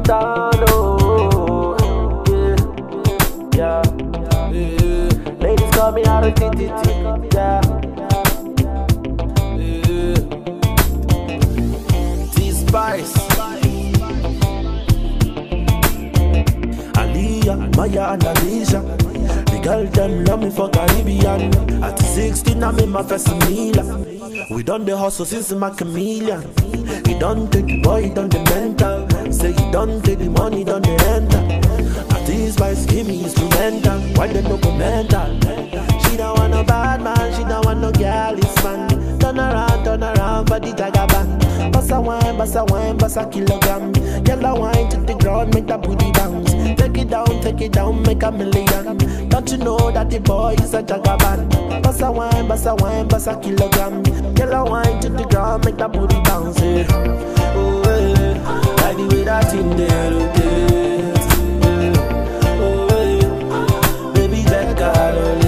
down, oh, yeah. Ladies call me out of TTT, yeah. T-Spice, Aliyah, Maya and Alicia. The girl them love me for Caribbean. At 16 I'm in my first meal. We done the hustle since my chameleon. He done take the boy, he done the mental. Say he done take the money, done the enter. At this spice give me instrumental. Why they no go mental? She don't want no bad man, she don't want no girlies man. Turn around for the jagaban. Bust a wine, bust a kilogram. Yellow wine to the ground, make that booty bounce. Take it down, make a million. Don't you know that the boy is a jagaban? Bust a wine, bust a kilogram. Yellow wine to the ground, make that booty bounce. Yeah. Oh, yeah. Like the way that thing there rotates. Yeah. Oh, yeah. Baby, that girl.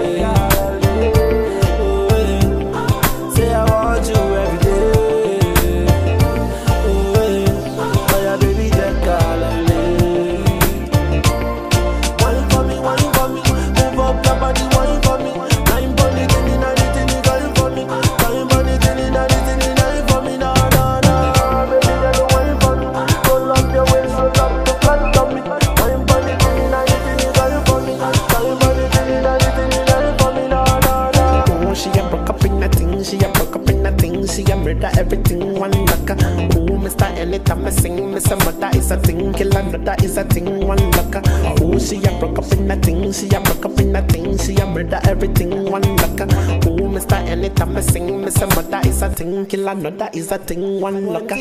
Everything one laka. Oh, Mr. Anytime I sing, Mr. Mother is a thing, kill another is a thing one laka. Oh, she a broke up in a thing, she a broke up in a thing, she a murder everything one laka. Oh, Mr. Anytime I sing, Mr. Mother is a thing, kill another is a thing one laka.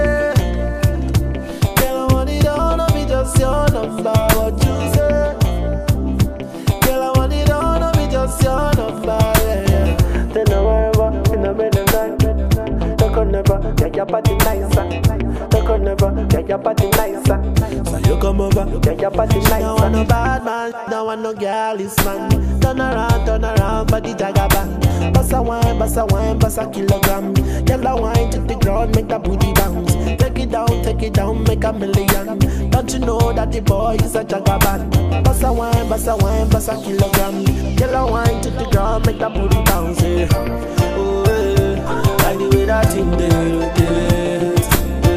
Girl, I want it all, no be just your number, what you say? Girl, I want it all, no be just your number, yeah. They know wherever, in the middle of the night. Never get your body nicer. Don't never get your body nicer. So you come over, get your body nicer. She don't want no bad man, don't want no girlies man. Turn around for the jagaban. Bust a kilogram. Yellow wine to the ground, make that booty bounce. Take it down, make a million. Don't you know that the boy is a jagaban? Bust a kilogram. Yellow wine to the ground, make that booty bounce. Yeah. Oh, yeah. Like the way that thing there rotates.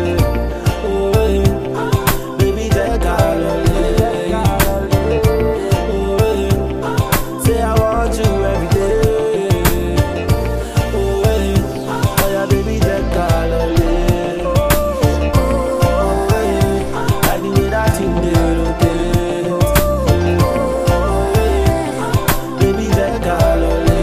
Oh, yeah. Baby, take all of it. Oh, yeah. Say I want you every day. Oh, yeah. Oh, yeah, baby, take all of it. Oh, yeah. Like the way that thing there rotates. Oh, yeah. Baby, take all of it.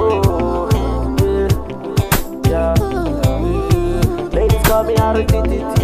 Ladies call me out of TTT.